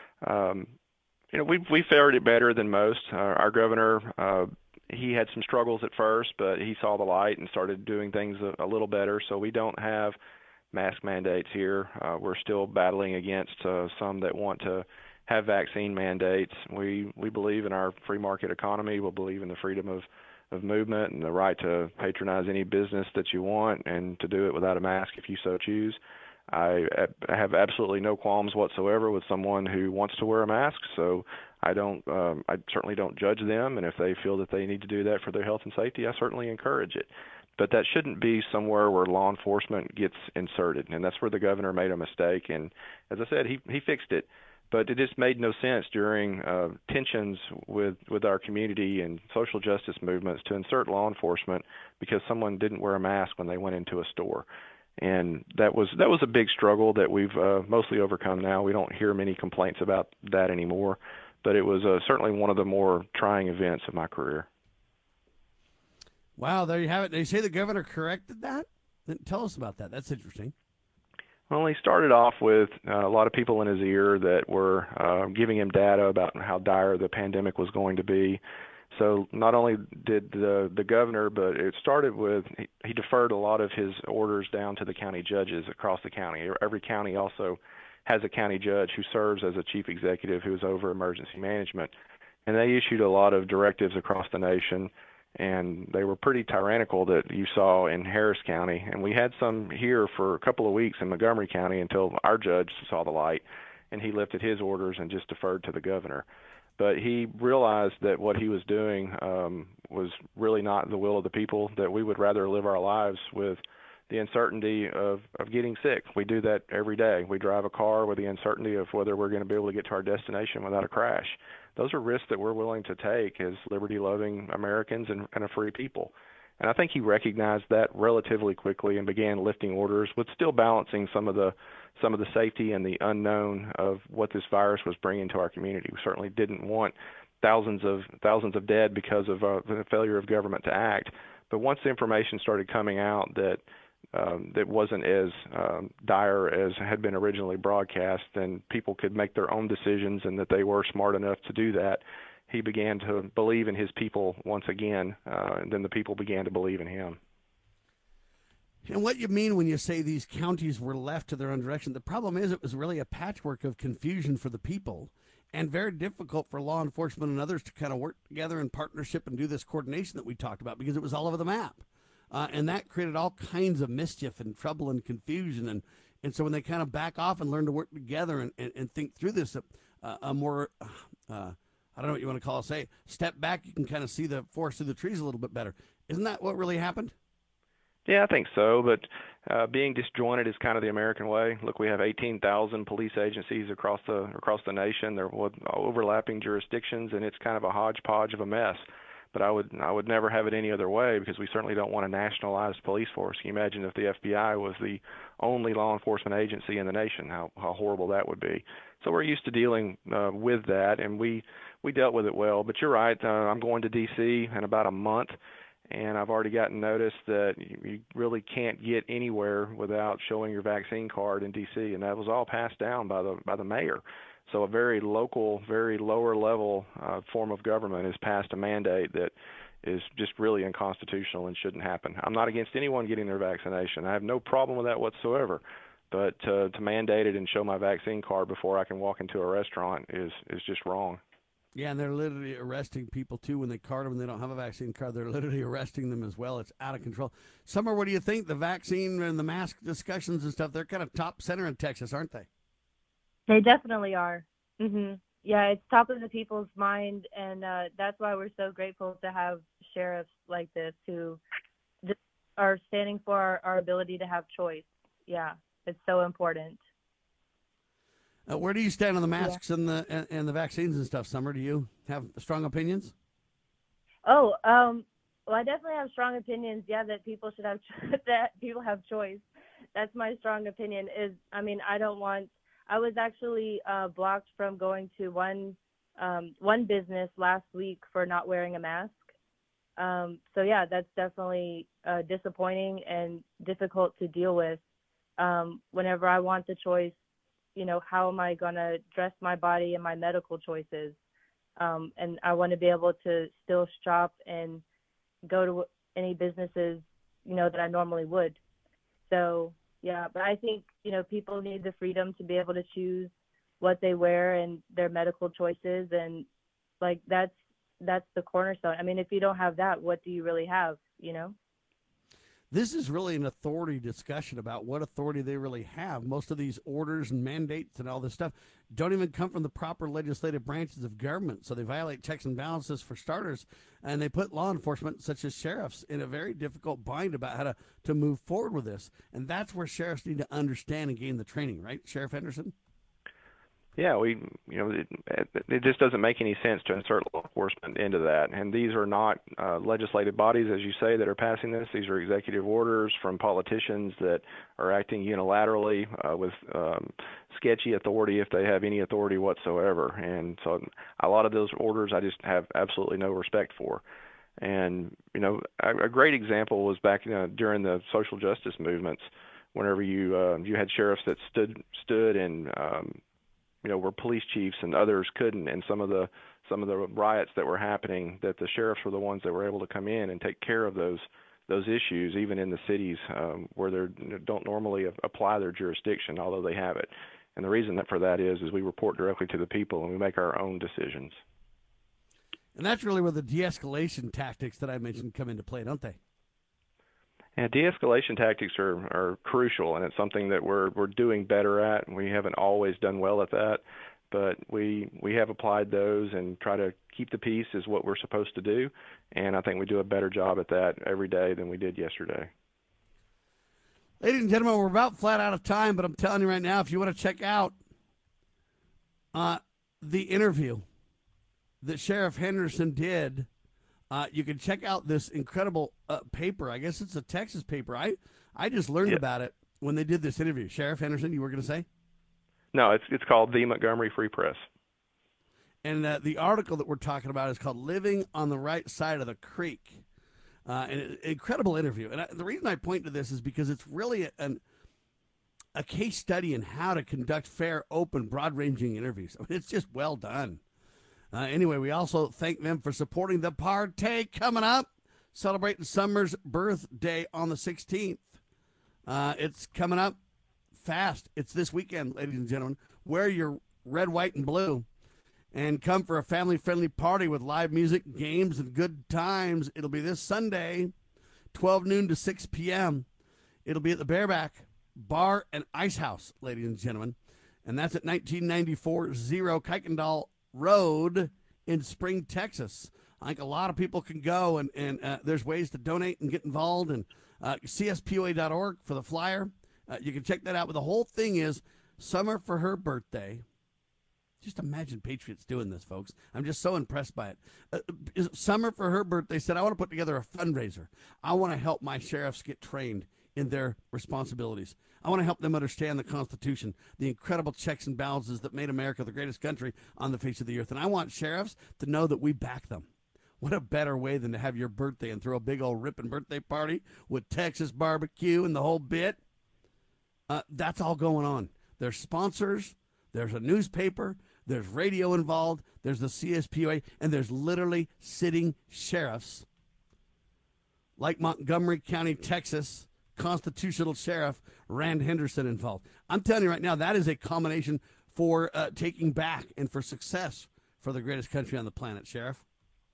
fared it better than most. Our governor, he had some struggles at first, but he saw the light and started doing things a little better. So we don't have mask mandates here. We're still battling against some that want to have vaccine mandates. We believe in our free market economy. We believe in the freedom of movement and the right to patronize any business that you want and to do it without a mask if you so choose. I have absolutely no qualms whatsoever with someone who wants to wear a mask, so I certainly don't judge them, and if they feel that they need to do that for their health and safety, I certainly encourage it. but that shouldn't be somewhere where law enforcement gets inserted, and that's where the governor made a mistake. And as I said, he fixed it, but it just made no sense during tensions with our community and social justice movements to insert law enforcement because someone didn't wear a mask when they went into a store. And that was a big struggle that we've mostly overcome now. We don't hear many complaints about that anymore, but it was certainly one of the more trying events of my career. Wow, there you have it. They say the governor corrected that? Then tell us about that. That's interesting. Well, he started off with a lot of people in his ear that were giving him data about how dire the pandemic was going to be. So not only did the governor, but it started with he deferred a lot of his orders down to the county judges across the county. Every county also has a county judge who serves as a chief executive who is over emergency management. And they issued a lot of directives across the nation, and they were pretty tyrannical that you saw in Harris County. And we had some here for a couple of weeks in Montgomery County until our judge saw the light, and he lifted his orders and just deferred to the governor. But he realized that what he was doing was really not the will of the people, that we would rather live our lives with the uncertainty of getting sick. We do that every day. We drive a car with the uncertainty of whether we're going to be able to get to our destination without a crash. Those are risks that we're willing to take as liberty-loving Americans and a free people. And I think he recognized that relatively quickly and began lifting orders, with still balancing some of the safety and the unknown of what this virus was bringing to our community. We certainly didn't want thousands of dead because of the failure of government to act. But once the information started coming out that wasn't as dire as had been originally broadcast, and people could make their own decisions and that they were smart enough to do that, he began to believe in his people once again, and then the people began to believe in him. And what you mean when you say these counties were left to their own direction, the problem is it was really a patchwork of confusion for the people and very difficult for law enforcement and others to kind of work together in partnership and do this coordination that we talked about, because it was all over the map. And that created all kinds of mischief and trouble and confusion. And so when they kind of back off and learn to work together and think through this, a more, I don't know what you want to call it, say, step back, you can kind of see the forest through the trees a little bit better. Isn't that what really happened? Yeah, I think so, but being disjointed is kind of the American way. Look, we have 18,000 police agencies across the nation. They're with overlapping jurisdictions, and it's kind of a hodgepodge of a mess. But I would never have it any other way, because we certainly don't want a nationalized police force. Can you imagine if the FBI was the only law enforcement agency in the nation? How horrible that would be. So we're used to dealing with that, and we dealt with it well. But you're right. I'm going to D.C. in about a month, and I've already gotten notice that you really can't get anywhere without showing your vaccine card in D.C., and that was all passed down by the mayor. So a very local, very lower level form of government has passed a mandate that is just really unconstitutional and shouldn't happen. I'm not against anyone getting their vaccination. I have no problem with that whatsoever. But to mandate it and show my vaccine card before I can walk into a restaurant is just wrong. Yeah, and they're literally arresting people, too, when they card them and they don't have a vaccine card. They're literally arresting them as well. It's out of control. Summer, what do you think? The vaccine and the mask discussions and stuff, they're kind of top center in Texas, aren't they? They definitely are. Mm-hmm. Yeah, it's top of the people's mind, and that's why we're so grateful to have sheriffs like this who just are standing for our ability to have choice. Yeah, it's so important. Where do you stand on the masks and the vaccines and stuff, Summer? Do you have strong opinions? Oh, well, I definitely have strong opinions. Yeah, that people should have that people have choice. That's my strong opinion. I was actually blocked from going to one business last week for not wearing a mask. So yeah, that's definitely disappointing and difficult to deal with. Whenever I want the choice, how am I going to dress my body and my medical choices? And I want to be able to still shop and go to any businesses, that I normally would. So yeah, but I think, people need the freedom to be able to choose what they wear and their medical choices. And that's the cornerstone. I mean, if you don't have that, what do you really have, this is really an authority discussion about what authority they really have. Most of these orders and mandates and all this stuff don't even come from the proper legislative branches of government. So they violate checks and balances for starters, and they put law enforcement, such as sheriffs, in a very difficult bind about how to move forward with this. And that's where sheriffs need to understand and gain the training, right, Sheriff Henderson? Yeah, it just doesn't make any sense to insert law enforcement into that. And these are not legislative bodies, as you say, that are passing this. These are executive orders from politicians that are acting unilaterally with sketchy authority, if they have any authority whatsoever. And so a lot of those orders I just have absolutely no respect for. And, a great example was back during the social justice movements, whenever you had sheriffs that stood and were police chiefs and others couldn't, and some of the riots that were happening, that the sheriffs were the ones that were able to come in and take care of those issues, even in the cities where they don't normally apply their jurisdiction, although they have it. And the reason for that is we report directly to the people and we make our own decisions. And that's really where the de-escalation tactics that I mentioned come into play, don't they? Yeah, de-escalation tactics are crucial, and it's something that we're doing better at. We haven't always done well at that, but we have applied those and try to keep the peace is what we're supposed to do, and I think we do a better job at that every day than we did yesterday. Ladies and gentlemen, we're about flat out of time, but I'm telling you right now, if you want to check out the interview that Sheriff Henderson did, you can check out this incredible paper. I guess it's a Texas paper. I just learned about it when they did this interview. Sheriff Henderson, you were going to say? No, it's called the Montgomery Free Press. And the article that we're talking about is called Living on the Right Side of the Creek. An incredible interview. And the reason I point to this is because it's really a case study in how to conduct fair, open, broad-ranging interviews. I mean, it's just well done. Anyway, we also thank them for supporting the party coming up, celebrating Summer's birthday on the 16th. It's coming up fast. It's this weekend, ladies and gentlemen. Wear your red, white, and blue and come for a family-friendly party with live music, games, and good times. It'll be this Sunday, 12 noon to 6 p.m. It'll be at the Bareback Bar and Ice House, ladies and gentlemen. And that's at 1994 Kuykendall Road in Spring, Texas. I think a lot of people can go, and there's ways to donate and get involved, and CSPOA.org for the flyer. You can check that out. But the whole thing is Summer for her birthday. Just imagine Patriots doing this, folks. I'm just so impressed by it. Summer for her birthday said, I want to put together a fundraiser. I want to help my sheriffs get trained in their responsibilities. I want to help them understand the Constitution, the incredible checks and balances that made America the greatest country on the face of the earth. And I want sheriffs to know that we back them. What a better way than to have your birthday and throw a big old ripping birthday party with Texas barbecue and the whole bit. That's all going on. There's sponsors, there's a newspaper, there's radio involved, there's the CSPOA, and there's literally sitting sheriffs like Montgomery County, Texas, constitutional sheriff Rand Henderson involved. I'm telling you right now, that is a combination for taking back and for success for the greatest country on the planet, Sheriff.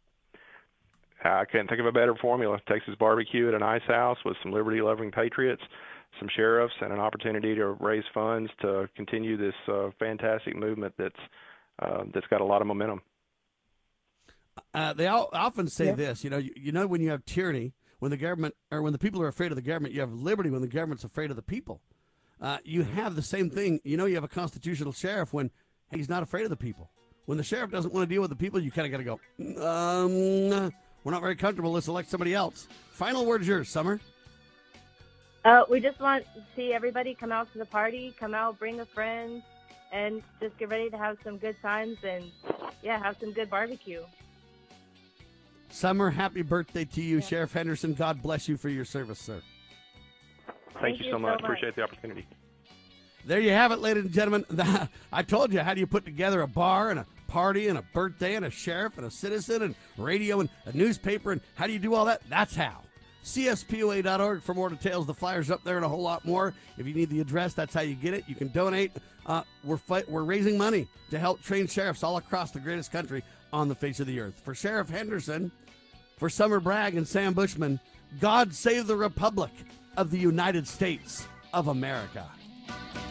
I can't think of a better formula. Texas barbecue at an ice house with some liberty-loving patriots, some sheriffs, and an opportunity to raise funds to continue this fantastic movement that's got a lot of momentum. They often say this, you know, when you have tyranny, when the government, or when the people are afraid of the government, you have liberty when the government's afraid of the people. You have the same thing. You have a constitutional sheriff when he's not afraid of the people. When the sheriff doesn't want to deal with the people, you kind of got to go, we're not very comfortable. Let's elect somebody else. Final word is yours, Summer. We just want to see everybody come out to the party, come out, bring a friend, and just get ready to have some good times and, have some good barbecue. Summer, happy birthday to you, Sheriff Henderson. God bless you for your service, sir. Thank you so much. Appreciate the opportunity. There you have it, ladies and gentlemen. I told you, how do you put together a bar and a party and a birthday and a sheriff and a citizen and radio and a newspaper, and how do you do all that? That's how. CSPOA.org for more details. The flyer's up there and a whole lot more. If you need the address, that's how you get it. You can donate. We're raising money to help train sheriffs all across the greatest country on the face of the earth. For Sheriff Henderson, for Summer Bragg and Sam Bushman, God save the Republic of the United States of America.